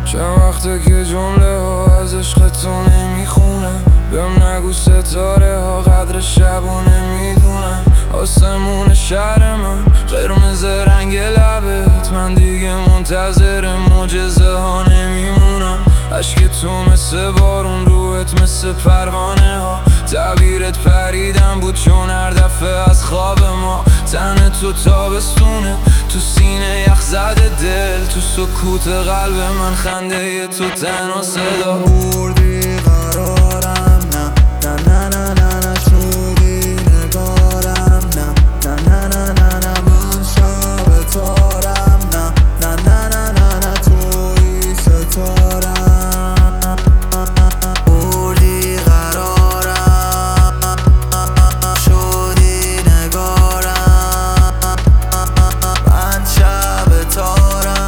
چند وقته که جمله ها از عشق تو نمیخونم. بهم نگو ستاره ها قدر شب و نمیدونم. آسمون شهر من قرمز رنگ لبت، من دیگه منتظر معجزه ها نمیمونم. عشق تو مثل بارون، روحت مثل پروانه ها. تعبیرت پریدم بود چون هر دفعه از خواب ما. تن تو تابستونه، تو سینه یخ زده دل، تو سکوت قلب من خنده تو تنها صدا. بردی قرارم، نه نه نه نه نه نه، شدی نگارم، نه نه نه نه نه نه، من شب تارم، نه نه نه نه نه نه، توی ستارم. بردی قرارم، شدی نگارم، من شب تارم،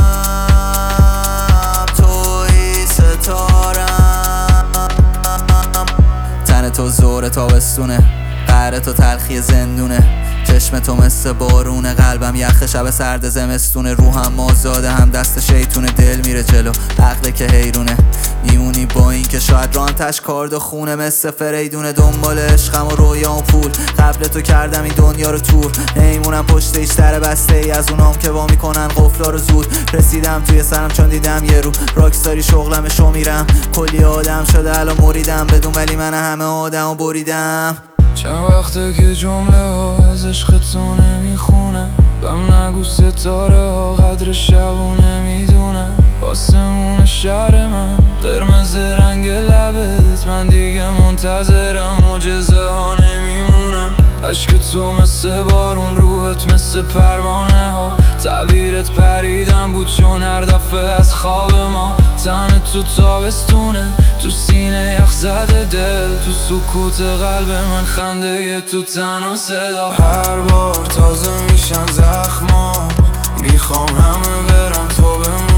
توی ستارم. تن تو زور تابستونه، قهر تو تلخی زندونه، چشم تو مثل بارونه، قلبم یخ شب سرد زمستونه. روحم مازاده، هم دست شیطونه، دل میره جلو عقل که حیرونه. میمونی با این که شاید رانتش کارد و خونه، مثل فریدونه دنبال عشقم و رویام و پول. قبل تو کردم این دنیا رو تور، نیمونم پشت هیچ در بسته ای از اونام که وا میکنن قفلا رو زود. رسیدم توی سرم چون دیدم یه رو راکستاری شغلمشو میرم. کلی آدم شده الان مریدم بدون، ولی من همه آدمو بریدم. چند وقته که جمله ها از عشق تو نمیخونم. بهم نگو ستاره ها قدر شب و نمیدونم. آسمون شهر من قرمز رنگ لبت، من دیگه منتظرم معجزه ها نمیمونم. عشق تو مثل بارون، روحت مثل پروانه ها. تعبیرت پریدم بود چون هر دفعه از خواب ما. تن تو تابستونه، تو سینه یخ زده دل، تو سکوت قلب من خنده تو تنها صدا. هر بار تازه میشن زخما، میخوام همه برم تو